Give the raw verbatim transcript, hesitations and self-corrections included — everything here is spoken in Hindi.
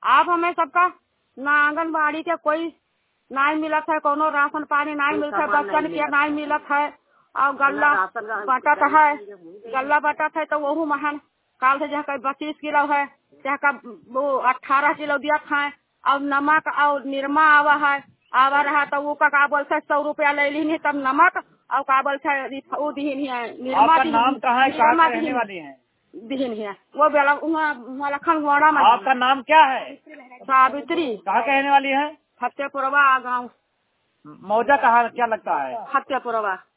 आप हमें सबका ना आंगनबाड़ी के कोई नहीं मिलत है, कोनो राशन पानी नहीं मिलता है, बच्चन के नहीं मिलत है। और गल्ला बटत है, गल्ला बटत है तो वहू महान काल से जहाँ पच्चीस किलो है, जहाँ का वो अठारह किलो दिया है। और नमक और निरमा आवा है, आवा रहा तो वो का बोलते सौ रुपया ले ली तब नमक और का बोलते वो दीन है निरमा। आपका नाम कहाँ है, कहाँ के रहने वाली हैं? दीन है वो बेला लखन गोड़ा में। आपका नाम क्या है? सावित्री। कहाँ के रहने वाली है? फतेहपुरवा गाँव। मौजा कहाँ क्या लगता है? फतेहपुरवा।